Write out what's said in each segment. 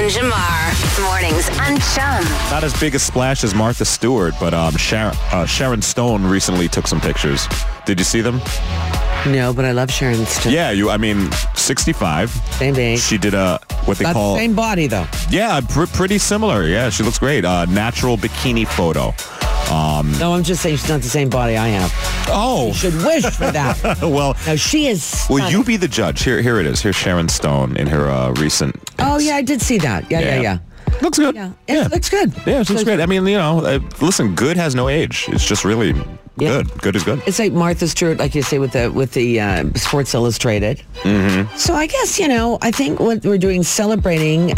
and Jamar. Mornings on Chum. Not as big a splash as Martha Stewart, but Sharon Stone recently took some pictures. Did you see them? No, but I love Sharon Stone. Yeah, 65. Same age. She did what they Not call... the same body, though. Yeah, pretty similar. Yeah, she looks great. Natural bikini photo. No, I'm just saying she's not the same body I have. Oh. You should wish for that. Well... No, she is... Will you be the judge? Here it is. Here's Sharon Stone in her recent... Oh, yeah, I did see that. Yeah. Looks good. Yeah, it looks good. Yeah, it looks great. I mean, listen, good has no age. It's just really good. Good is good. It's like Martha Stewart, like you say, with the Sports Illustrated. Mm-hmm. So I guess, I think what we're doing, celebrating,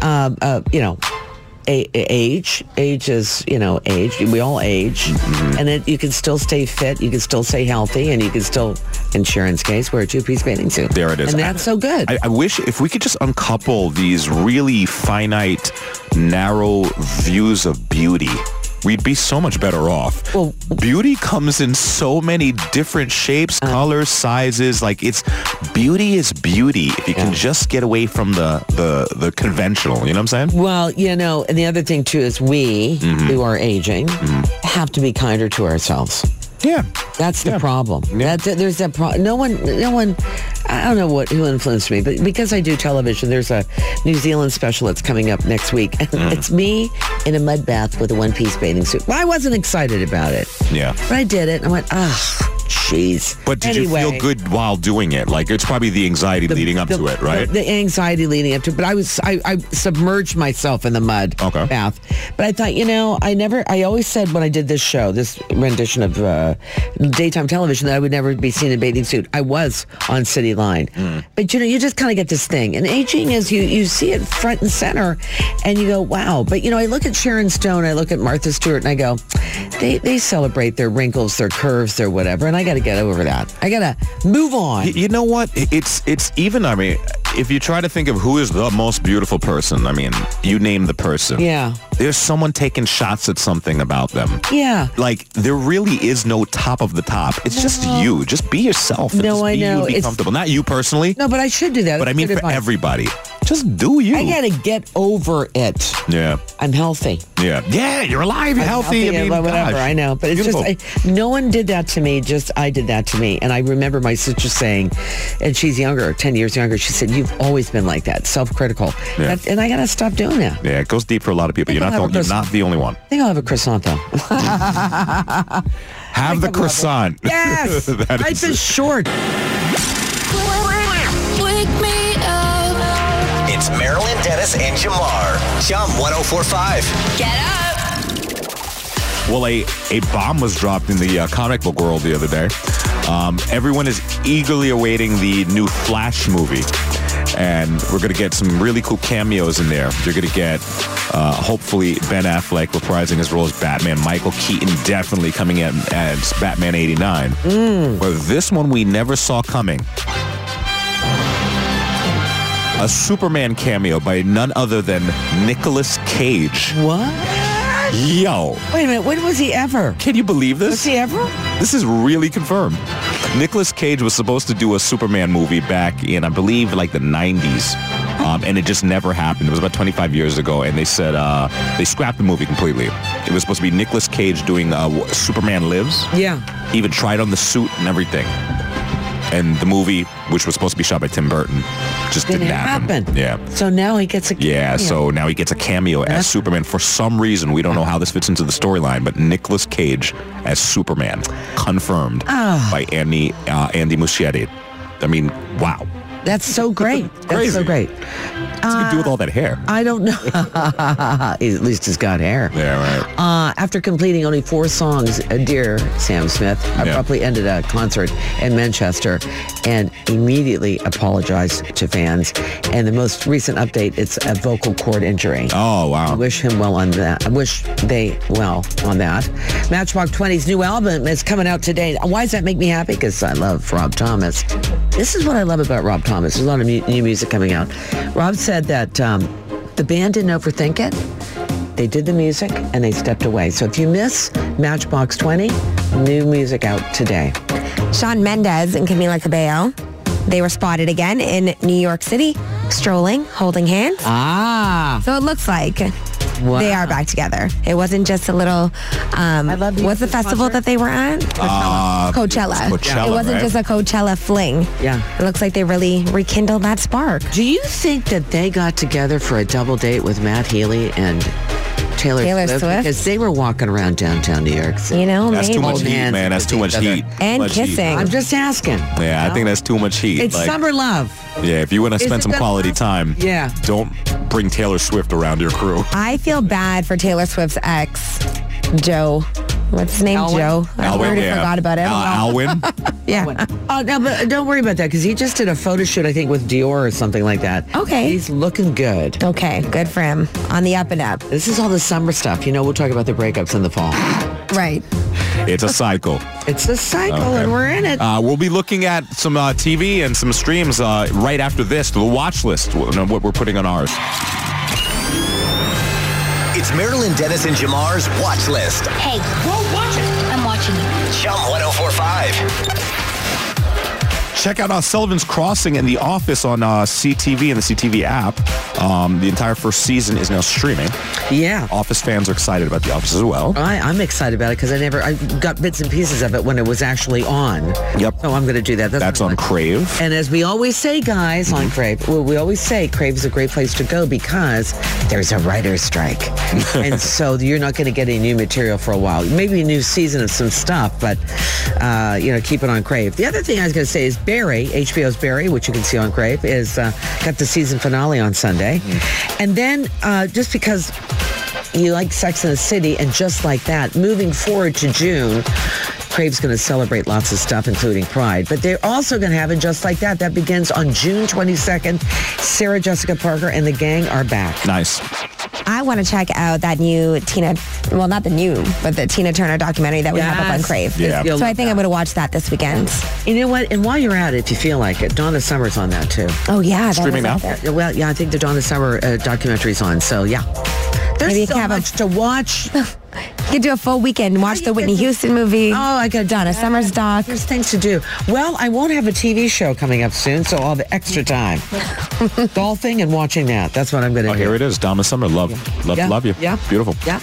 age. Age is, age. We all age. Mm-hmm. And you can still stay fit. You can still stay healthy. And you can still, in Sharon's case, wear a two-piece bathing suit. There it is. And that's so good. I wish if we could just uncouple these really finite, narrow views of beauty, we'd be so much better off. Well, beauty comes in so many different shapes, colors, sizes. Like beauty is beauty if you can just get away from the conventional. You know what I'm saying? Well, and the other thing too is we who are aging have to be kinder to ourselves. Yeah. That's the problem. Yeah. There's that problem. No one, I don't know who influenced me, but because I do television, there's a New Zealand special that's coming up next week. It's me in a mud bath with a one-piece bathing suit. Well, I wasn't excited about it. Yeah. But I did it, and I went, jeez. But did you feel good while doing it? Like, it's probably the anxiety leading up to it, right? The anxiety leading up to it. But I submerged myself in the mud bath. But I thought, I always said when I did this show, this rendition of daytime television, that I would never be seen in a bathing suit. I was on City Line. But, you just kind of get this thing. And aging is, you see it front and center, and you go, wow. But, I look at Sharon Stone, I look at Martha Stewart, and I go, they celebrate their wrinkles, their curves, their whatever, and I got to get over that. I got to move on. You know what? It's even, if you try to think of who is the most beautiful person, you name the person. Yeah. There's someone taking shots at something about them. Yeah. Like, there really is no top of the top. It's just you. Just be yourself. And I know. Be comfortable. Not you personally. No, but I should do that. But for everybody. Just do you. I got to get over it. Yeah. I'm healthy. Yeah. Yeah, you're alive. You're healthy. Whatever. Gosh. I know. But it's just, no one did that to me. Just I did that to me. And I remember my sister saying, and she's younger, 10 years younger, she said, you've always been like that, self-critical. Yeah. And I got to stop doing that. Yeah, it goes deep for a lot of people. You're not the only one. I think I'll have a croissant, though. Have the croissant. Yes. Life is short. Wake me up. It's Marilyn Dennis and Jamar. Chum 104.5. Get up. Well, a bomb was dropped in the comic book world the other day. Everyone is eagerly awaiting the new Flash movie. And we're going to get some really cool cameos in there. You're going to get, hopefully, Ben Affleck reprising his role as Batman. Michael Keaton definitely coming in as Batman 89. But this one we never saw coming. A Superman cameo by none other than Nicolas Cage. What? Yo. Wait a minute. When was he ever? Can you believe this? Was he ever? This is really confirmed. Nicolas Cage was supposed to do a Superman movie back in, I believe, like the 90s. And it just never happened. It was about 25 years ago, and they said they scrapped the movie completely. It was supposed to be Nicolas Cage doing Superman Lives. Yeah. He even tried on the suit and everything. And the movie, which was supposed to be shot by Tim Burton, just didn't happen. Yeah. So now he gets a cameo. Yeah, so now he gets a cameo as Superman. For some reason, we don't know how this fits into the storyline, but Nicolas Cage as Superman, confirmed by Andy Muschietti. Wow. That's so great. That's so great. What's he do with all that hair? I don't know. At least he's got hair. Yeah, right. After completing only 4 songs, dear Sam Smith abruptly ended a concert in Manchester and immediately apologized to fans. And the most recent update, it's a vocal cord injury. Oh, wow. I wish him well on that. I wish they well on that. Matchbox 20's new album is coming out today. Why does that make me happy? Because I love Rob Thomas. This is what I love about Rob Thomas. There's a lot of new music coming out. Rob said that the band didn't overthink it. They did the music and they stepped away. So if you miss Matchbox 20, new music out today. Shawn Mendes and Camila Cabello They were spotted again in New York City, strolling, holding hands. So it looks like they are back together. It wasn't just a little, what's the festival that they were at? Coachella. It wasn't just a Coachella fling. Yeah. It looks like they really rekindled that spark. Do you think that they got together for a double date with Matt Healy and Taylor Swift? Because they were walking around downtown New York City. You know, that's maybe. too much heat, man. That's too much heat. And much kissing. Heat. I'm just asking. Yeah, I think that's too much heat. It's summer love. Yeah, if you want to spend some quality time, don't bring Taylor Swift around your crew. I feel bad for Taylor Swift's ex, Joe. What's his name? Alwyn? Joe. I already forgot about him. Alwyn? Yeah. Oh, no, but don't worry about that because he just did a photo shoot, I think, with Dior or something like that. Okay. He's looking good. Okay, good for him. On the up and up. This is all the summer stuff. You know, we'll talk about the breakups in the fall. Right. It's a cycle. It's a cycle, and we're in it. We'll be looking at some TV and some streams right after this, the watch list, what we're putting on ours. It's Marilyn Dennis and Jamar's Watch List. Hey, go watch it. I'm watching you. Chum 1045. Check out Sullivan's Crossing and The Office on CTV and the CTV app. The entire first season is now streaming. Yeah. Office fans are excited about The Office as well. I'm excited about it because I got bits and pieces of it when it was actually on. Yep. So I'm going to do that. That's on Crave. And as we always say, guys, on Crave, we always say Crave is a great place to go because there's a writer's strike. And so you're not going to get any new material for a while. Maybe a new season of some stuff, but, keep it on Crave. The other thing I was going to say is Barry, HBO's Barry, which you can see on Crave, is got the season finale on Sunday. And then just because you like Sex and the City and just like that, moving forward to June, Crave's going to celebrate lots of stuff, including Pride. But they're also going to have it just like that. That begins on June 22nd. Sarah Jessica Parker and the gang are back. Nice. I want to check out that new the Tina Turner documentary that we have up on Crave. Yeah. So I think I'm going to watch that this weekend. You know what? And while you're at it, if you feel like it, Donna Summer's on that too. Oh, yeah. Streaming now? Well, yeah, I think the Donna Summer documentary's on. So, yeah. There's Maybe you so can have much to watch. You could do a full weekend, watch the Whitney Houston movie. Oh, I got Donna Summer's doc. There's things to do. Well, I won't have a TV show coming up soon, so I'll have extra time. Golfing and watching that. That's what I'm going to do. Here it is. Donna Summer. Love you. Yeah. Beautiful. Yeah.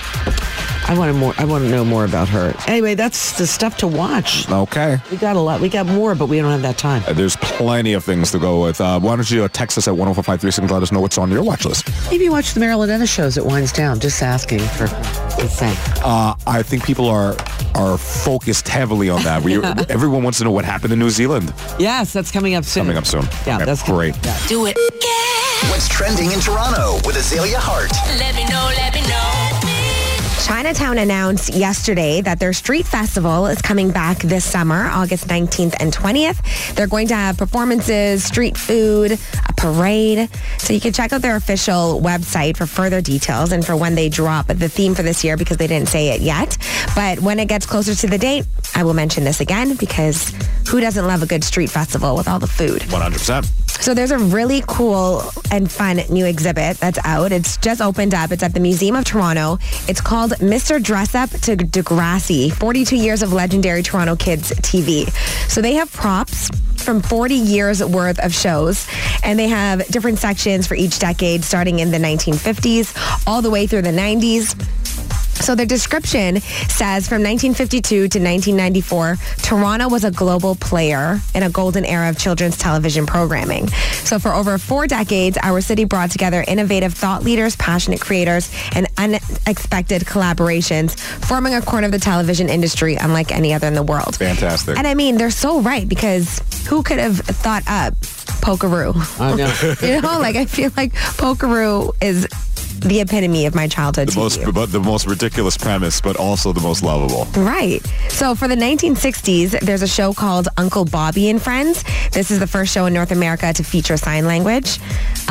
I want to know more about her. Anyway, that's the stuff to watch. Okay. We got a lot. We got more, but we don't have that time. There's plenty of things to go with. Why don't you text us at 104536 and let us know what's on your watch list. Maybe watch the Marilyn Dennis shows at Winds Down. Just asking for the sake. I think people are focused heavily on that. Everyone wants to know what happened in New Zealand. Yes, that's coming up soon. Yeah, okay, that's great. Yeah. Do it. What's trending in Toronto with Azalea Hart? Let me know, let me know. Chinatown announced yesterday that their street festival is coming back this summer, August 19th and 20th. They're going to have performances, street food, a parade. So you can check out their official website for further details and for when they drop the theme for this year because they didn't say it yet. But when it gets closer to the date, I will mention this again because who doesn't love a good street festival with all the food? 100%. So there's a really cool and fun new exhibit that's out. It's just opened up. It's at the Museum of Toronto. It's called Mr. Dress Up to Degrassi, 42 years of legendary Toronto Kids TV. So they have props from 40 years worth of shows, and they have different sections for each decade, starting in the 1950s all the way through the 90s. So the description says from 1952 to 1994, Toronto was a global player in a golden era of children's television programming. So for over 4 decades, our city brought together innovative thought leaders, passionate creators, and unexpected collaborations, forming a corner of the television industry unlike any other in the world. Fantastic. And I mean, they're so right because who could have thought up Pokeroo? I know. I feel like Pokeroo is the epitome of my childhood The most ridiculous premise, but also the most lovable. Right. So for the 1960s, there's a show called Uncle Bobby and Friends. This is the first show in North America to feature sign language.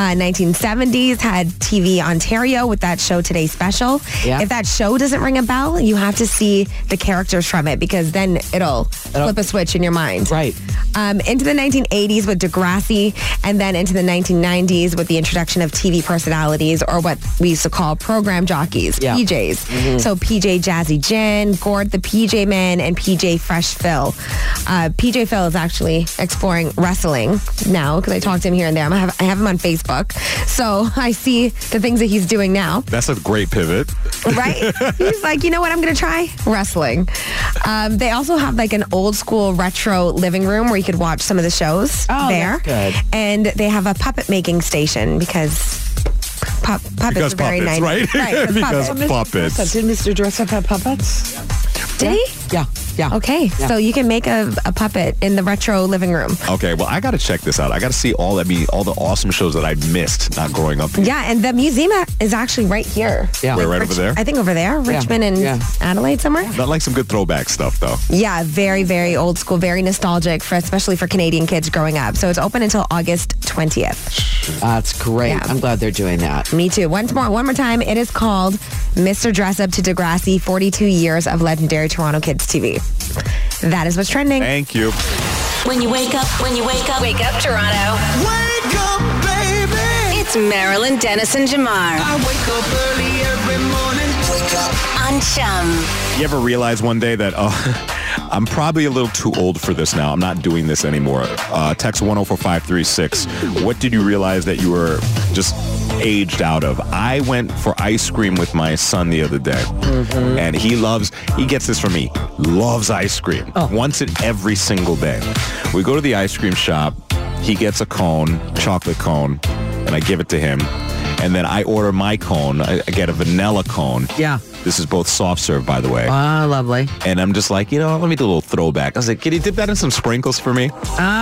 1970s had TV Ontario with that show Today Special. Yeah. If that show doesn't ring a bell, you have to see the characters from it because then it'll flip a switch in your mind. Right. Into the 1980s with Degrassi, and then into the 1990s with the introduction of TV personalities, or what we used to call program jockeys, Yeah. PJs. So PJ Jazzy Jen, Gord the PJ Man, and PJ Fresh Phil. PJ Phil is actually exploring wrestling now because I talk to him here and there. I have him on Facebook. So I see the things that he's doing now. That's a great pivot. Right? He's like, you know what I'm going to try? Wrestling. They also have like an old school retro living room where you could watch some of the shows there. That's good. And they have a puppet making station because puppets are very puppets, nice. right? Because puppets. puppets. Did Mr. Dress Up have puppets? Did he? Yeah. Okay, Yeah. so you can make a puppet in the retro living room. Okay, well, I got to check this out. I got to see all the awesome shows that I missed not growing up. Yeah, and the museum is actually right here. Yeah. Where, right over there? I think over there, Richmond and Adelaide somewhere. Not like some good throwback stuff, though. Yeah, very, very old school, very nostalgic, especially for Canadian kids growing up. So it's open until August 20th. That's great. Yeah. I'm glad they're doing that. Me too. One more time. It is called Mr. Dress Up to Degrassi, 42 Years of Legendary Toronto Kids TV. That is what's trending. Thank you. When you wake up, wake up Toronto. Wake up, baby. It's Marilyn Dennis and Jamar I wake up early every morning. Wake up. on Chum. You ever realize one day that, I'm probably a little too old for this now. I'm not doing this anymore. Text 104536. What did you realize that you were just aged out of? I went for ice cream with my son the other day. And he gets this from me, loves ice cream. Once in every single day. We go to the ice cream shop. He gets a cone, chocolate cone, and I give it to him. And then I order my cone. I get a vanilla cone. Yeah. This is both soft serve, by the way. Ah, lovely. And I'm just like, let me do a little throwback. I was like, can you dip that in some sprinkles for me?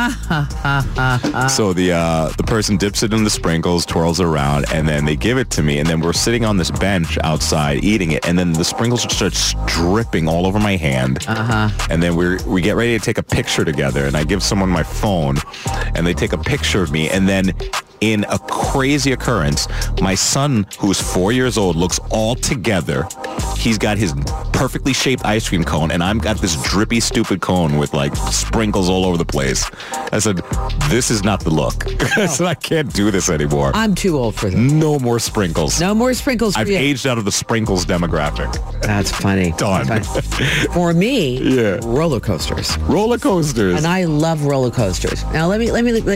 So the person dips it in the sprinkles, twirls it around, and then they give it to me. And then we're sitting on this bench outside eating it. And then the sprinkles start dripping all over my hand. And then we get ready to take a picture together. And I give someone my phone, and they take a picture of me. And then in a crazy occurrence, my son, who's 4 years old, looks all together. He's got his perfectly shaped ice cream cone, and I've got this drippy, stupid cone with like sprinkles all over the place. I said, this is not the look. I said, I can't do this anymore. I'm too old for this. No more sprinkles. No more sprinkles for I've you. aged out of the sprinkles demographic. That's funny. Done. That's funny. For me, roller coasters. Roller coasters. And I love roller coasters. Now let me.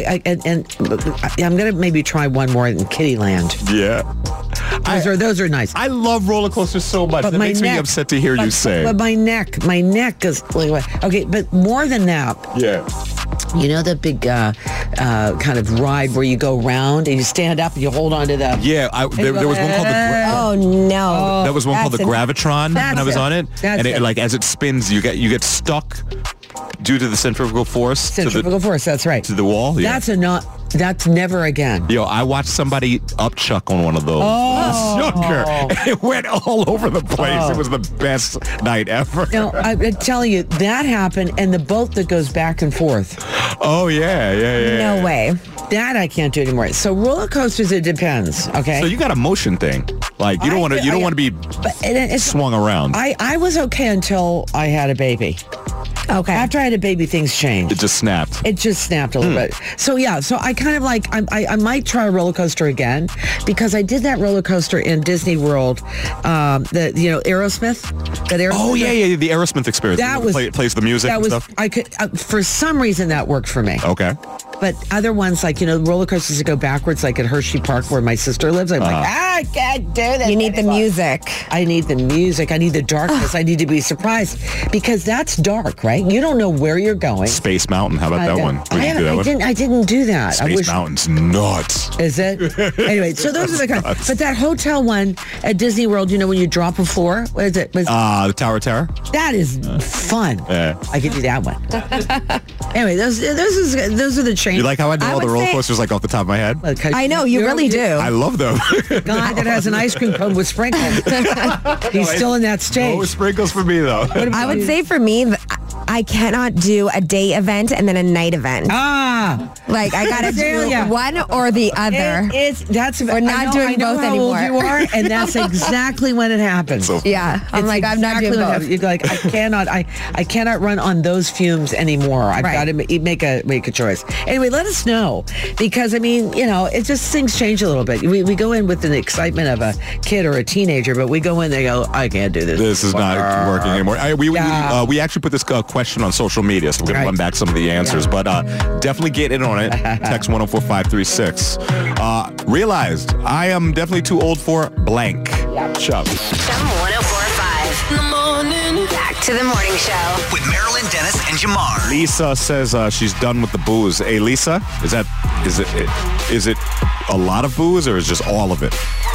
I'm gonna maybe try one more in Kittyland. Yeah. Those are nice. I love roller coasters so much. It makes me upset to hear you say. But my neck is okay. But more than that, yeah. You know the big kind of ride where you go around and you stand up and you hold on to the... Yeah, there was one called the... Oh, no. That was one called the Gravitron when I was on it. That's and like as it spins, you get stuck due to the centrifugal force. Centrifugal force, that's right. To the wall? Yeah. That's never again. Yo, I watched somebody upchuck on one of those. Younger. It went all over the place. It was the best night ever. No, I'm telling you, that happened, and the boat that goes back and forth. Oh, yeah. No way. That I can't do anymore. So roller coasters, it depends, okay? So you got a motion thing. Like, you don't want to be swung around. I was okay until I had a baby. Okay. After I had a baby, things changed. It just snapped. It just snapped a little bit. So yeah, so I kind of like, I might try a roller coaster again because I did that roller coaster in Disney World, Aerosmith. Oh yeah, the Aerosmith experience. That was plays the music and stuff. I could, for some reason that worked for me. Okay. But other ones like, roller coasters that go backwards, like at Hershey Park where my sister lives, I'm like, I can't do this. You need the music. I need the music. I need the darkness. I need to be surprised because that's dark, right? You don't know where you're going. Space Mountain. How about that one? I didn't do that. Space Mountain's nuts. Is it? Anyway, so those are the kind. But that hotel one at Disney World, when you drop a floor, what is it? The Tower Terror? That is fun. I could do that one. Anyway, those are the changes. You like how I know all the roller coasters like off the top of my head? I know, you really do. I love them. Guy that has an ice cream cone with sprinkles. He's still in that stage. No sprinkles for me, though. I would say for me, I cannot do a day event and then a night event. Like I gotta do one or the other. We're not doing both anymore. How old you are, and that's exactly when it happens. Yeah, I'm like, I'm not doing both. You're like, I cannot run on those fumes anymore. I've got to make a choice. Anyway, let us know, because I mean, it just things change a little bit. We go in with the excitement of a kid or a teenager, but we go in, they go, I can't do this. This is not working anymore. We actually put this question on social media, so we're going to run back some of the answers, but definitely get in on it. Text 104536. Realized I am definitely too old for blank. Chum 1045. In the morning. Back to the morning show. With Marilyn Dennis and Jamar. Lisa says she's done with the booze. Hey, Lisa, is it a lot of booze, or is just all of it?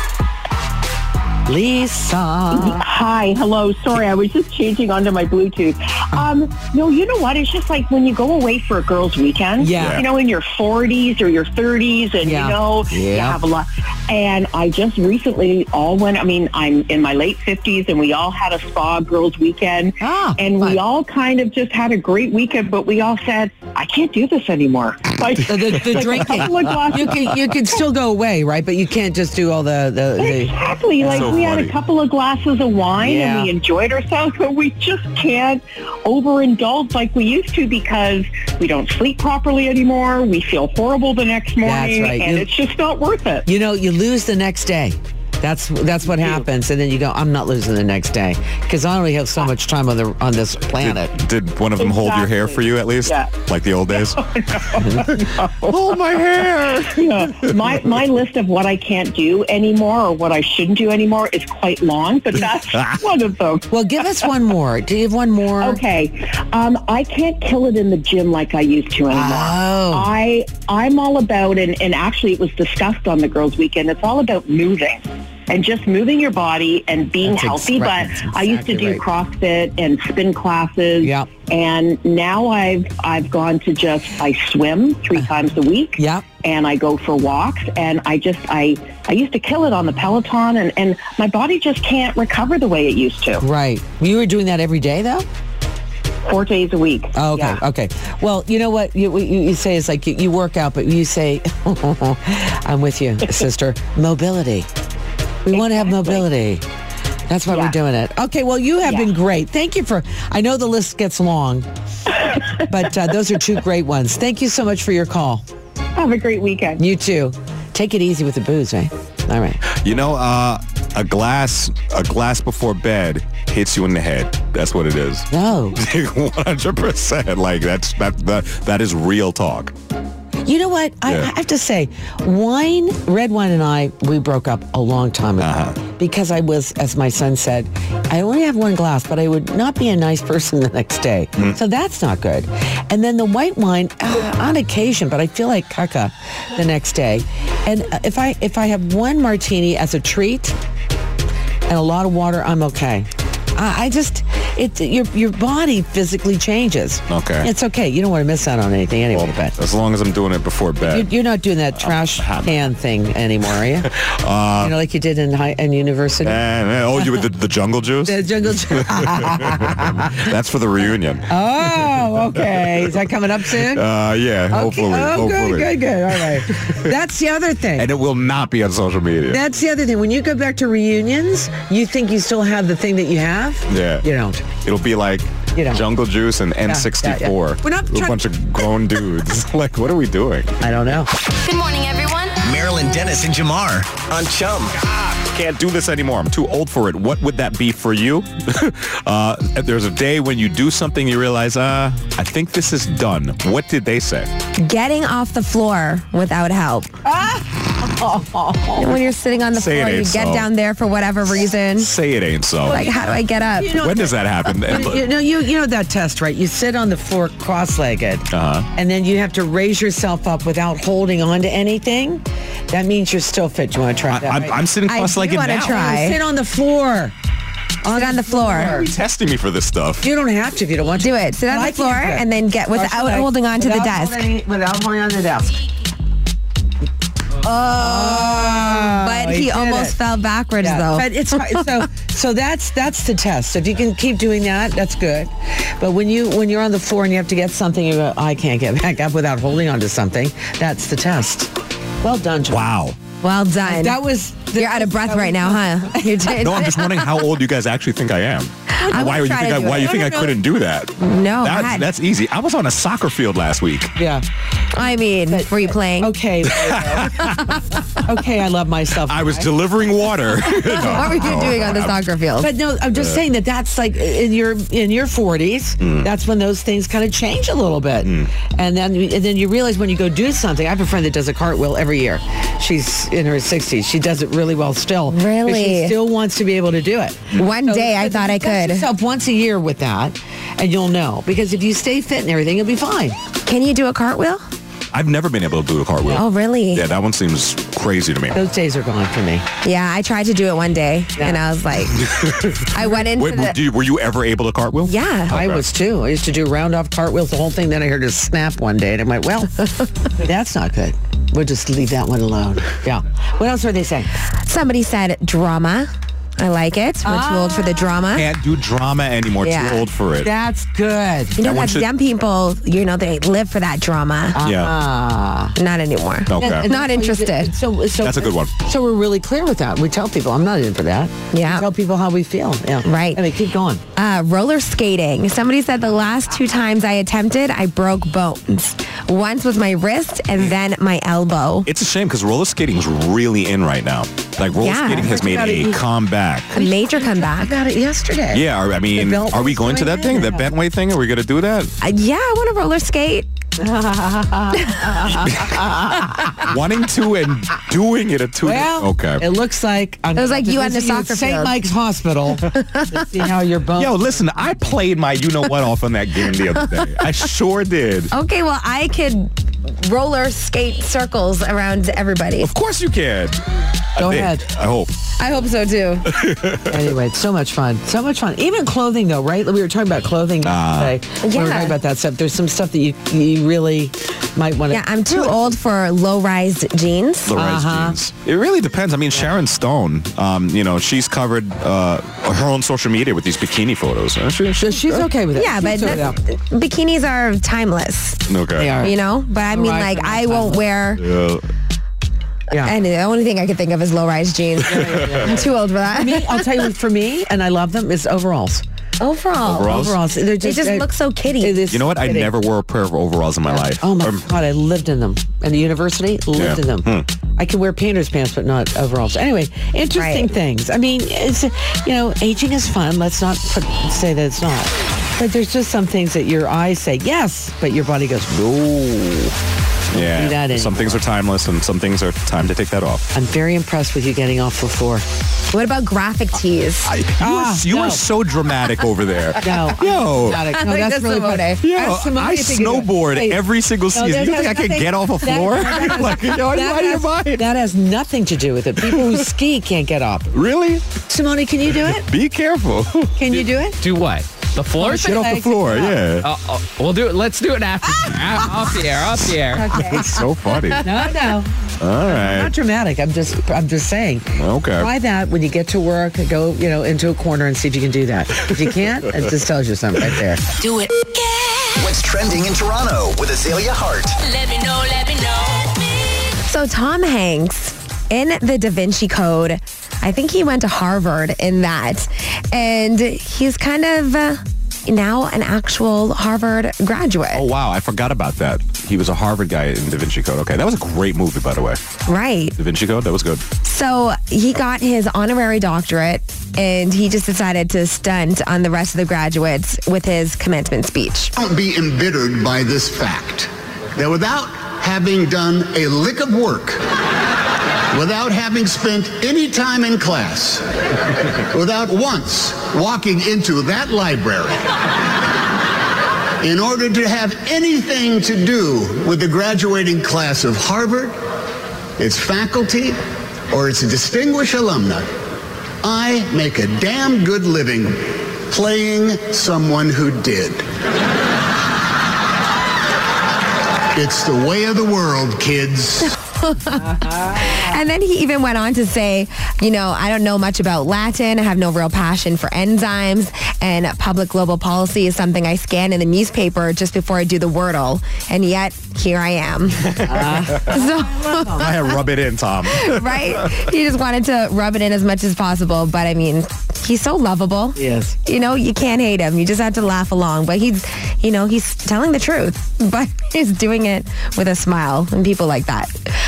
Lisa. Hi. Hello. Sorry, I was just changing onto my Bluetooth. No, you know what? It's just like when you go away for a girls' weekend, in your 40s or your 30s, and you have a lot. And I just recently I'm in my late 50s, and we all had a spa girls' weekend. And we all kind of just had a great weekend, but we all said, I can't do this anymore. Like, the drinking. You can still go away, right? But you can't just do all the Exactly. Like, we had a couple of glasses of wine and we enjoyed ourselves, but we just can't overindulge like we used to, because we don't sleep properly anymore. We feel horrible the next morning, and it's just not worth it. You lose the next day. That's what happens, and then you go, I'm not losing the next day, because I only have so much time on this planet. Did one of them hold your hair for you at least, like the old days? No. Hold my hair. My list of what I can't do anymore, or what I shouldn't do anymore, is quite long, but that's one of them. Well, give us one more. Do you have one more? Okay. I can't kill it in the gym like I used to anymore. Oh. I'm all about, and actually it was discussed on the girls' weekend, it's all about moving. And just moving your body and being healthy. But I used to do CrossFit and spin classes. Yep. And now I've gone to I swim 3 times a week. Yep. And I go for walks. And I used to kill it on the Peloton. And my body just can't recover the way it used to. Right. You were doing that every day, though? 4 days a week. Oh, okay. Yeah. Okay. Well, you know what you say is like you work out, but you say, I'm with you, sister, mobility. We want to have mobility. That's why we're doing it. Okay, well, you have been great. Thank you I know the list gets long, but those are 2 great ones. Thank you so much for your call. Have a great weekend. You too. Take it easy with the booze, eh? All right. A glass before bed hits you in the head. That's what it is. No. 100%. Like, that is real talk. You know what? I have to say, red wine and I, we broke up a long time ago because I was, as my son said, I only have 1 glass, but I would not be a nice person the next day. So that's not good. And then the white wine, on occasion, but I feel like caca the next day. And if I have 1 martini as a treat and a lot of water, I'm okay. Your body physically changes. Okay. It's okay. You don't want to miss out on anything anyway. But as long as I'm doing it before bed. You're not doing that trash can thing anymore, are you? Like you did in university? You with the jungle juice? The jungle juice. That's for the reunion. Oh, okay. Is that coming up soon? Yeah, hopefully. Oh, hopefully. Good. All right. That's the other thing. And it will not be on social media. That's the other thing. When you go back to reunions, you think you still have the thing that you have? Yeah. You don't. It'll be like Jungle Juice and N64. Yeah. We're not a bunch of grown dudes. Like, what are we doing? I don't know. Good morning, everyone. Marilyn Dennis and Jamar on Chum. Can't do this anymore. I'm too old for it. What would that be for you? There's a day when you do something you realize, I think this is done. What did they say? Getting off the floor without help. When you're sitting on the floor, you get down there for whatever reason. Say it ain't so. Like, how do I get up? When does that happen? You know that test, right? You sit on the floor cross-legged, and then you have to raise yourself up without holding on to anything. That means you're still fit. Do you want to try that? I'm sitting cross-legged now. I want to try. Sit on the floor. Sit on the floor. Why are you testing me for this stuff? You don't have to if you don't want to. Do it. Sit on the floor and then get without holding on to the desk. Without holding on to the desk. But he almost fell backwards, though. But it's so that's the test. If you can keep doing that, that's good. But when you're on the floor and you have to get something, you go, I can't get back up without holding on to something. That's the test. Well done, John. Wow. Well done. You're out of breath right now, huh? No, I'm just wondering how old you guys actually think I am. Why you think I couldn't do that? No, that's easy. I was on a soccer field last week. Yeah. I mean, were you playing? Okay. Okay, I love myself. I was delivering water. What were you doing on the soccer field? But no, I'm just saying that's like in your 40s. That's when those things kind of change a little bit, and then you realize when you go do something. I have a friend that does a cartwheel every year. She's in her 60s. She does it really well still. Really? But she still wants to be able to do it. One day I thought I could. Yourself once a year with that, and you'll know. Because if you stay fit and everything, you'll be fine. Can you do a cartwil? I've never been able to do a cartwheel. Oh, really? Yeah, that one seems crazy to me. Those days are gone for me. Yeah, I tried to do it one day, and I was like, I went into were you ever able to cartwheel? Yeah. I was too. I used to do round-off cartwheels, the whole thing. Then I heard it snap one day, and I'm like, well, that's not good. We'll just leave that one alone. Yeah. What else are they saying? Somebody said drama. I like it. We're too old for the drama. Can't do drama anymore. Yeah. Too old for it. That's good. You know, that young people, they live for that drama. Yeah. Not anymore. Okay. Not interested. So that's a good one. So we're really clear with that. We tell people, I'm not in for that. Yeah. We tell people how we feel. Yeah. Right. And they keep going. Roller skating. Somebody said the last 2 times I attempted, I broke bones. Once with my wrist and then my elbow. It's a shame because roller skating is really in right now. Like roller skating has made a comeback. A major comeback. I got it yesterday. Yeah, I mean, are we going to that thing, that Bentway thing? Are we going to do that? Yeah, I want to roller skate. Wanting to and doing it at 2. Okay. It looks like it was like you on the soccer field. St. Mike's Hospital to see how your bones. Yo, listen, I played my you-know-what off on that game the other day. I sure did. Okay, well, I could roller skate circles around everybody. Of course you can. Go ahead. I hope. I hope so, too. Anyway, it's so much fun. So much fun. Even clothing, though, right? We were talking about clothing today. We were talking about that stuff. There's some stuff that you really might want to... Yeah, I'm too old for low-rise jeans. Low-rise jeans. It really depends. I mean, Sharon Stone, she's covered her own social media with these bikini photos. She's okay with it. Yeah, but bikinis are timeless. Okay. They are. But I mean, I won't wear... Yeah. And the only thing I could think of is low-rise jeans. I'm too old for that. I'll tell you, for me, and I love them, is overalls. Overalls. They just look so kiddie. You know what? I never wore a pair of overalls in my life. Oh my God, I lived in them. In the university, lived in them. I could wear painter's pants, but not overalls. Anyway, interesting things. I mean, it's, aging is fun. Let's not say that it's not. But there's just some things that your eyes say yes, but your body goes, no. Yeah, some things are timeless and some things are time to take that off. I'm very impressed with you getting off the floor. What about graphic tees? You are so dramatic over there. No, that's really funny. I snowboard every single season. You think I can get off a floor? That has nothing to do with it. People who ski can't get off. Really? Simone, can you do it? Be careful. Can you do it? Do what? The floor? Get off the floor, yeah. We'll do it. Let's do it after. Off the air. Okay. That's so funny. No. All right. I'm not dramatic. I'm just saying. Okay. Try that when you get to work. Go, into a corner and see if you can do that. If you can't, it just tells you something right there. Do it. What's trending in Toronto with Azalea Hart? Let me know. So Tom Hanks in the Da Vinci Code, I think he went to Harvard in that. And he's kind of now an actual Harvard graduate. Oh, wow. I forgot about that. He was a Harvard guy in Da Vinci Code. Okay. That was a great movie, by the way. Right. Da Vinci Code, that was good. So he got his honorary doctorate, and he just decided to stunt on the rest of the graduates with his commencement speech. Don't be embittered by this fact that without having done a lick of work, without having spent any time in class, without once walking into that library, in order to have anything to do with the graduating class of Harvard, its faculty, or its distinguished alumni, I make a damn good living playing someone who did. It's the way of the world, kids. And then he even went on to say, I don't know much about Latin. I have no real passion for enzymes. And public global policy is something I scan in the newspaper just before I do the Wordle. And yet, here I am. I rub it in, Tom. Right? He just wanted to rub it in as much as possible. But I mean, he's so lovable. Yes. You can't hate him. You just have to laugh along. But he's telling the truth. But he's doing it with a smile. And people like that.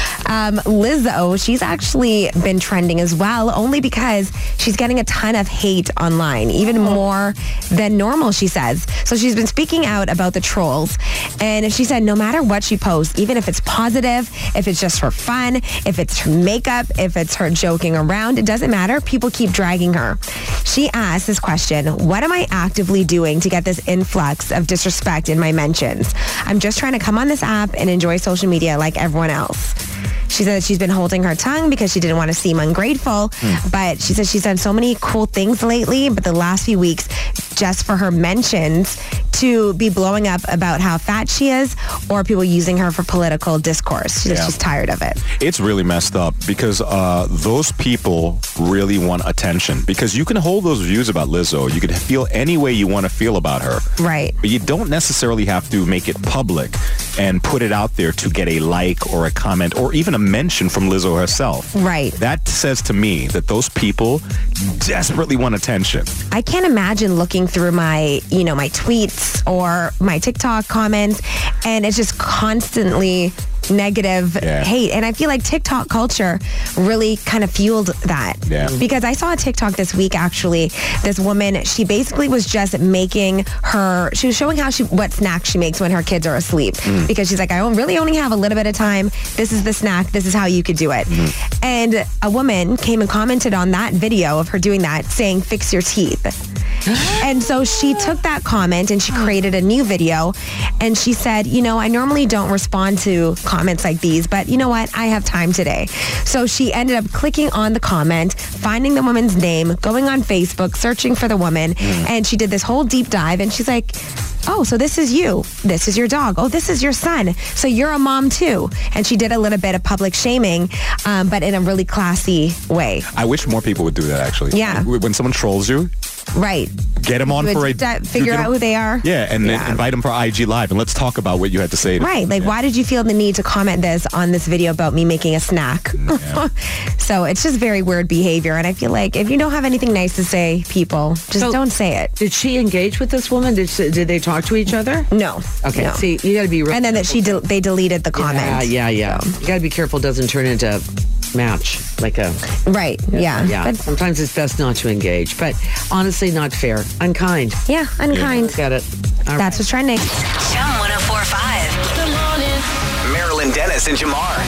Lizzo, she's actually been trending as well, only because she's getting a ton of hate online, even more than normal, she says. So she's been speaking out about the trolls. And she said no matter what she posts, even if it's positive, if it's just for fun, if it's her makeup, if it's her joking around, it doesn't matter. People keep dragging her. She asked this question, what am I actively doing to get this influx of disrespect in my mentions? I'm just trying to come on this app and enjoy social media like everyone else. She said she's been holding her tongue because she didn't want to seem ungrateful. But she said she's done so many cool things lately, but the last few weeks, just for her mentions to be blowing up about how fat she is or people using her for political discourse. She said she's tired of it. It's really messed up because those people really want attention, because you can hold those views about Lizzo. You can feel any way you want to feel about her. Right. But you don't necessarily have to make it public and put it out there to get a like or a comment or even a mention from Lizzo herself. Right. That says to me that those people desperately want attention. I can't imagine looking through my tweets or my TikTok comments, and it's just constantly negative hate. And I feel like TikTok culture really kind of fueled that. Yeah. Because I saw a TikTok this week, actually. This woman, she basically was just she was showing what snacks she makes when her kids are asleep. Because she's like, I really only have a little bit of time. This is the snack. This is how you could do it. And a woman came and commented on that video of her doing that, saying, fix your teeth. And so she took that comment and she created a new video, and she said, I normally don't respond to comments like these, but you know what? I have time today. So she ended up clicking on the comment, finding the woman's name, going on Facebook, searching for the woman, and she did this whole deep dive, and she's like, oh, so this is you. This is your dog. Oh, this is your son. So you're a mom too. And she did a little bit of public shaming, but in a really classy way. I wish more people would do that, actually. Yeah. When someone trolls you, right, get them on for figure out who they are. Yeah, and then invite them for IG Live, and let's talk about what you had to say. Right, why did you feel the need to comment this on this video about me making a snack? Yeah. So it's just very weird behavior, and I feel like if you don't have anything nice to say, people, just don't say it. Did she engage with this woman? Did they talk to each other? No. Okay, no. See, you got to be real. And then they deleted the comment. Yeah. So. You got to be careful it doesn't turn into match, like a... Right, yeah. But sometimes it's best not to engage, but honestly, not fair. Unkind. Yeah, unkind. Got it. That's what's trending. Chum 104.5. Good morning. Marilyn Dennis and Jamar.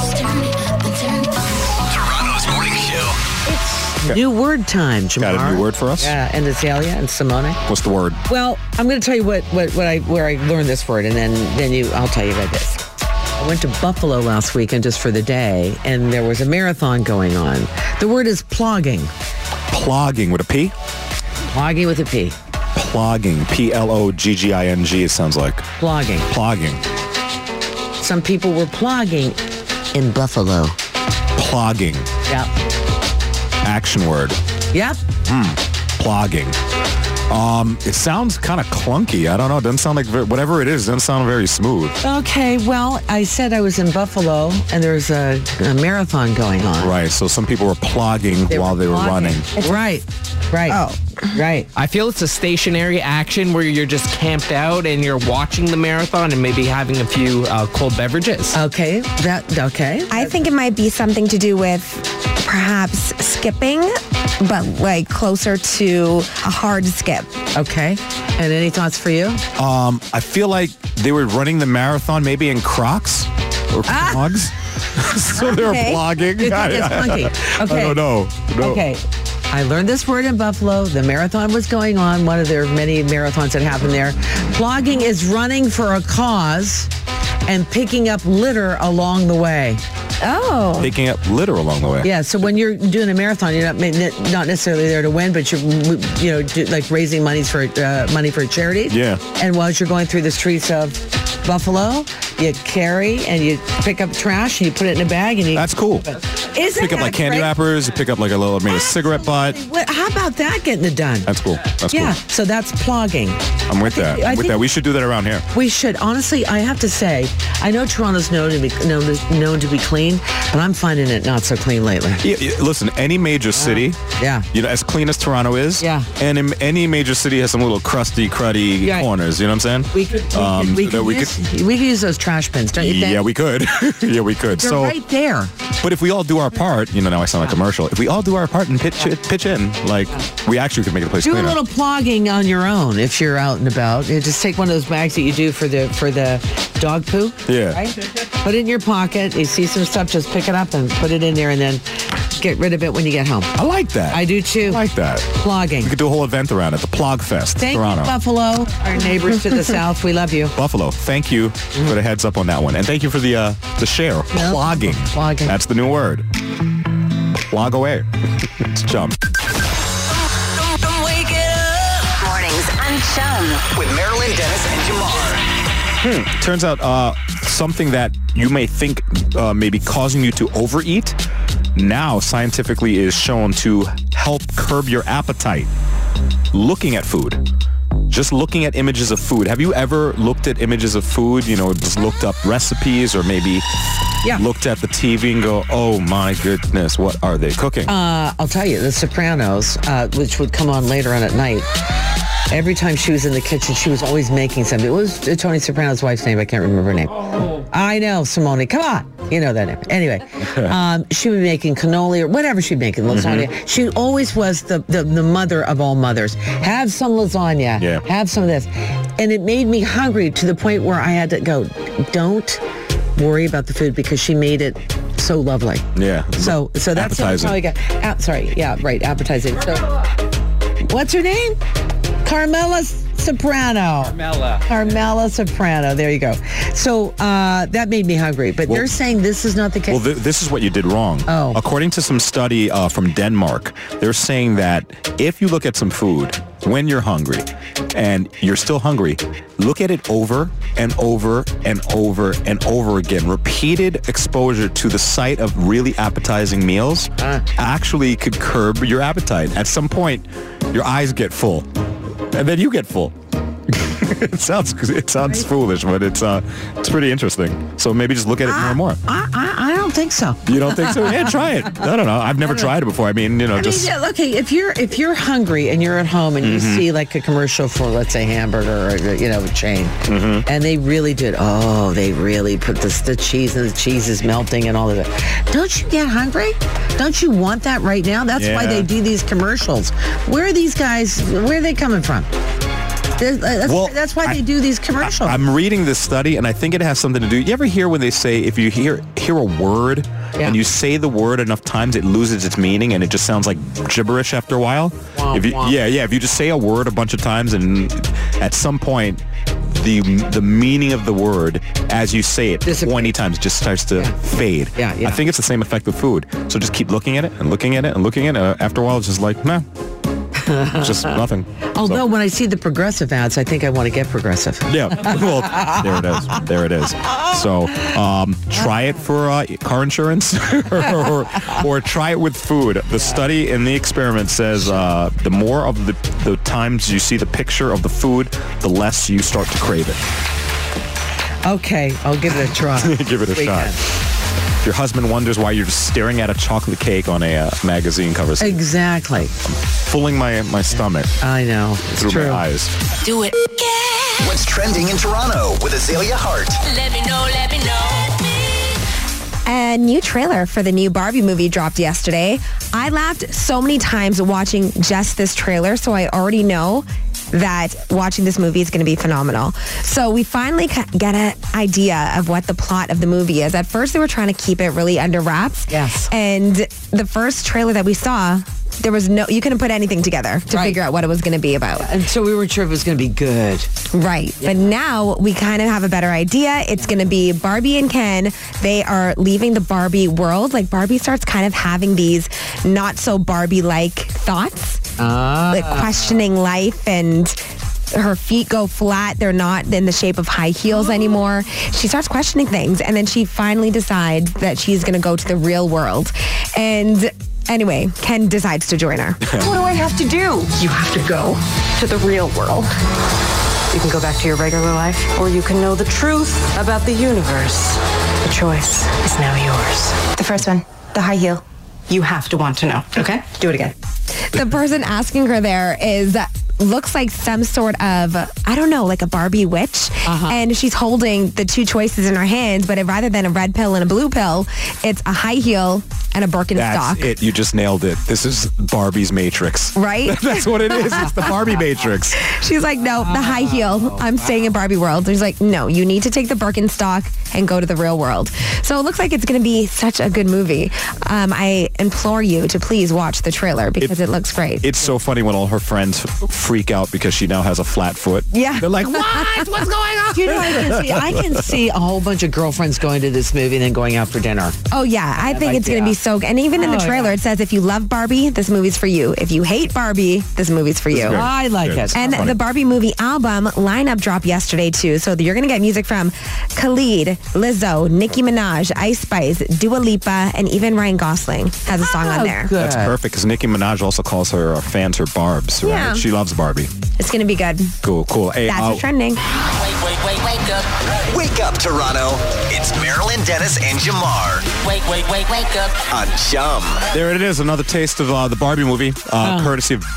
Toronto's morning show. It's new word time, Jamar. Got a new word for us? Yeah, and Azalea and Simone. What's the word? Well, I'm going to tell you where I learned this word, and then I'll tell you about this. I went to Buffalo last weekend just for the day, and there was a marathon going on. The word is plogging. Plogging with a P? Plogging with a P. Plogging. Plogging, it sounds like. Plogging. Plogging. Some people were plogging in Buffalo. Plogging. Yep. Action word. Yep. Plogging. It sounds kind of clunky. I don't know. It doesn't sound like, whatever it is, it doesn't sound very smooth. Okay, well, I said I was in Buffalo, and there's a marathon going on. Right, so some people were plogging while they were running. Right. Oh. Right. I feel it's a stationary action where you're just camped out and you're watching the marathon and maybe having a few cold beverages. Okay. Okay. I think it might be something to do with perhaps skipping, but like closer to a hard skip. Okay. And any thoughts for you? I feel like they were running the marathon maybe in Crocs or clogs. So they were plogging. It's funky. Okay. I don't know. No. Okay. I learned this word in Buffalo. The marathon was going on. One of their many marathons that happened there. Plogging is running for a cause and picking up litter along the way. Oh. Picking up litter along the way. Yeah, so when you're doing a marathon, you're not necessarily there to win, but you're like raising money for charities. Yeah. And as you're going through the streets of Buffalo, you carry and you pick up trash and you put it in a bag and you... That's cool. Isn't pick up like candy wrappers, you pick up like a little maybe a cigarette butt. How about that getting it done? That's cool. That's cool. So that's plogging. I'm with that. We should do that around here. We should. Honestly, I have to say, I know Toronto's known to be clean, but I'm finding it not so clean lately. Listen, any major city, as clean as Toronto is, and in any major city has some little crusty, cruddy corners. You know what I'm saying? We could use those trash bins, don't you think? Yeah, we could. Yeah, we could. They're right there. But if we all do our part, now I sound like a commercial. If we all do our part and pitch in, like we actually could make the place cleaner. Do a little plogging on your own if you're out and about. You just take one of those bags that you do for the dog poo. Yeah. Right? Put it in your pocket. You see some stuff, just pick it up and put it in there and then get rid of it when you get home. I like that. I do too. I like that. Plogging. We could do a whole event around it. The Plog Fest, Toronto. You, Buffalo, our neighbors to the south. We love you. Buffalo, thank you for the heads up on that one. And thank you for the share. Plogging. Plogging. That's the new word. Plog away. Let's jump. Mornings on Chum. With Marilyn Dennis and Jamar. Turns out something that you may think may be causing you to overeat now scientifically is shown to help curb your appetite. Looking at food. Just looking at images of food. Have you ever looked at images of food, just looked up recipes or maybe looked at the TV and go, oh my goodness, what are they cooking? I'll tell you, The Sopranos, which would come on later on at night, every time she was in the kitchen, she was always making something. It was Tony Soprano's wife's name. I can't remember her name. I know, Simone. Come on. You know that name. Anyway, she would be making cannoli or whatever she'd make in lasagna. Mm-hmm. She always was the mother of all mothers. Have some lasagna. Yeah. Have some of this. And it made me hungry to the point where I had to go, don't worry about the food because she made it so lovely. Yeah. So that's how I got. Appetizing. So what's her name? Carmela Soprano. Carmela Soprano. There you go. So that made me hungry. But they're saying this is not the case. Well, this is what you did wrong. Oh. According to some study from Denmark, they're saying that if you look at some food when you're hungry and you're still hungry, look at it over and over and over and over again. Repeated exposure to the sight of really appetizing meals actually could curb your appetite. At some point, your eyes get full. And then you get full. It sounds foolish, but it's pretty interesting. So maybe just look at it more and more. I don't think so. You don't think so? Yeah, try it. I don't know. I've never tried it before. Okay, if you're hungry and you're at home and you see like a commercial for, let's say, hamburger or a chain, and they really put the cheese and the cheese is melting and all of that. Don't you get hungry? Don't you want that right now? That's why they do these commercials. Where are these guys? Where are they coming from? That's why they do these commercials. I'm reading this study, and I think it has something to do. You ever hear when they say if you hear a word and you say the word enough times, it loses its meaning and it just sounds like gibberish after a while? If you just say a word a bunch of times, and at some point the meaning of the word as you say it 20 times just starts to fade. I think it's the same effect with food. So just keep looking at it and looking at it and looking at it. After a while, it's just like, nah. Just nothing. Although when I see the Progressive ads, I think I want to get Progressive. Yeah. Well, there it is. So try it for car insurance or try it with food. The study in the experiment says the more of the times you see the picture of the food, the less you start to crave it. Okay, I'll give it a try. Give it a shot. Your husband wonders why you're just staring at a chocolate cake on a magazine cover. Exactly. I'm fooling my stomach. I know. It's through true. my eyes. Do it. Yeah. What's trending in Toronto with Azalea Hart? Let me know. A new trailer for the new Barbie movie dropped yesterday. I laughed so many times watching just this trailer, so I already know that watching this movie is going to be phenomenal. So we finally get an idea of what the plot of the movie is. At first, they were trying to keep it really under wraps. Yes. And the first trailer that we saw, you couldn't put anything together to figure out what it was going to be about. And so we weren't sure if it was going to be good. Right. Yeah. But now we kind of have a better idea. It's going to be Barbie and Ken. They are leaving the Barbie world. Like Barbie starts kind of having these not so Barbie-like thoughts. Like questioning life and her feet go flat. They're not in the shape of high heels anymore. She starts questioning things, and then she finally decides that she's going to go to the real world. And anyway, Ken decides to join her. What do I have to do? You have to go to the real world. You can go back to your regular life, or you can know the truth about the universe. The choice is now yours. The first one, the high heel. You have to want to know, okay? Do it again. The person asking her there looks like some sort of, I don't know, like a Barbie witch. And she's holding the two choices in her hands, but rather than a red pill and a blue pill, it's a high heel and a Birkenstock. That's it. You just nailed it. This is Barbie's Matrix. Right? That's what it is. It's the Barbie Matrix. She's like, no, the high heel. I'm staying in Barbie world. He's like, no, you need to take the Birkenstock and go to the real world. So it looks like it's going to be such a good movie. I implore you to please watch the trailer because it looks great. It's so funny when all her friends freak out because she now has a flat foot. Yeah. They're like, what? What's going on? You know, I can see a whole bunch of girlfriends going to this movie and then going out for dinner. Oh, yeah. I think it's going to be so good. And even in the trailer, it says, if you love Barbie, this movie's for you. If you hate Barbie, this movie's for you. I like it. And the Barbie movie album lineup dropped yesterday, too. So you're going to get music from Khalid, Lizzo, Nicki Minaj, Ice Spice, Dua Lipa, and even Ryan Gosling has a song on there. That's perfect because Nicki Minaj also calls her fans her Barbs, right? Yeah. She loves Barbie. It's going to be good. Cool. Hey, that's what's trending. Wake up. Wake up, Toronto. It's Marilyn Dennis and Jamar. Wake up. On Chum. There it is, another taste of the Barbie movie, courtesy of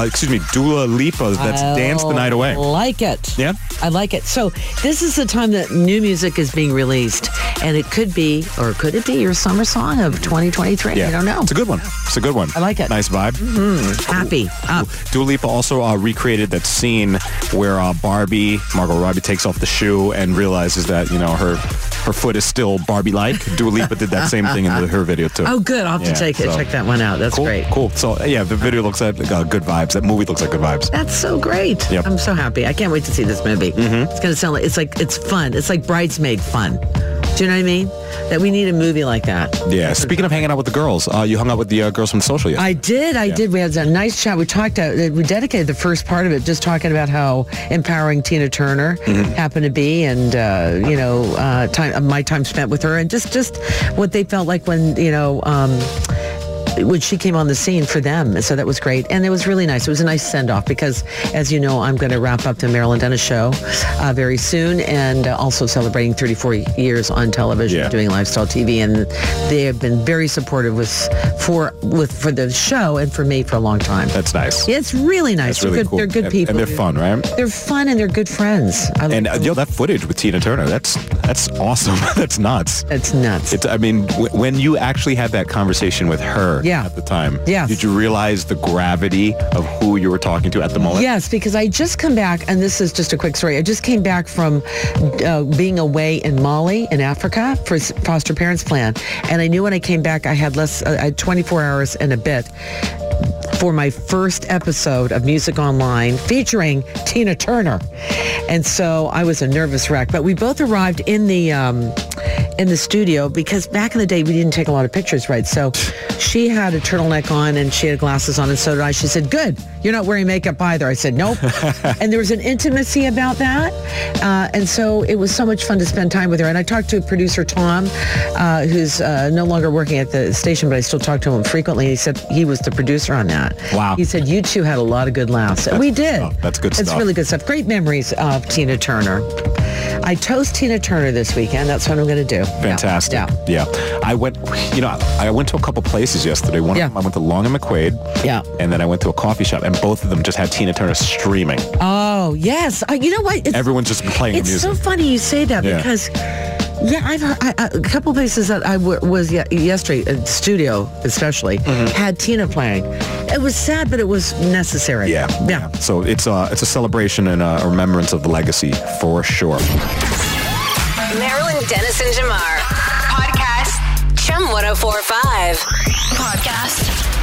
Dua Lipa. That's Dance the Night Away. I like it. Yeah? I like it. So this is the time that new music is being released, and it could be, or could it be, your summer song of 2023? Yeah. I don't know. It's a good one. I like it. Nice vibe. Happy. Dua Lipa also recreated that scene where Margot Robbie takes off the shoe and realizes that, her foot is still Barbie-like. Dua Lipa did that same thing in her video, too. Oh, good. I'll have to check that one out. That's great. Cool. So, the video looks like good vibes. That movie looks like good vibes. That's so great. Yep. I'm so happy. I can't wait to see this movie. It's going to sound like it's fun. It's like Bridesmaid fun. Do you know what I mean? That we need a movie like that. Yeah. Speaking of hanging out with the girls, you hung out with the girls from Social yesterday. I did. We had a nice chat. We dedicated the first part of it just talking about how empowering Tina Turner happened to be, and my time spent with her, and just what they felt like when she came on the scene for them. So that was great. And it was really nice. It was a nice send-off because, as you know, I'm going to wrap up the Marilyn Dennis show very soon, and also celebrating 34 years on television doing lifestyle TV. And they have been very supportive for the show and for me for a long time. That's nice. Yeah, it's really nice. That's really cool. They're good people. And they're fun, right? They're fun and they're good friends. That footage with Tina Turner, that's awesome. That's nuts. It's nuts. When you actually had that conversation with her, at the time. Yes. Did you realize the gravity of who you were talking to at the moment? Yes, because I just come back, and this is just a quick story. I just came back from being away in Mali, in Africa, for Foster Parents Plan. And I knew when I came back, I had 24 hours and a bit for my first episode of Music Online featuring Tina Turner. And so I was a nervous wreck. But we both arrived in the studio because back in the day, we didn't take a lot of pictures, right? So she had a turtleneck on and she had glasses on, and so did I. She said, good, you're not wearing makeup either. I said, nope. And there was an intimacy about that. And so it was so much fun to spend time with her. And I talked to producer Tom, who's no longer working at the station, but I still talk to him frequently. He said he was the producer on that. Wow. He said, you two had a lot of good laughs. And we did. That's good stuff. It's really good stuff. Great memories of Tina Turner. I toast Tina Turner this weekend. That's what I'm going to do. Fantastic. Yeah. I went to a couple places yesterday. One of them, I went to Long and McQuaid. Yeah. And then I went to a coffee shop, and both of them just had Tina Turner streaming. Oh, yes. You know what? Everyone's just playing her music. It's so funny you say that because... Yeah, I've heard a couple places that I was yesterday, studio especially, had Tina playing. It was sad, but it was necessary. Yeah. So it's a celebration and a remembrance of the legacy for sure. Marilyn Dennis and Jamar. Podcast. Chum 1045. Podcast.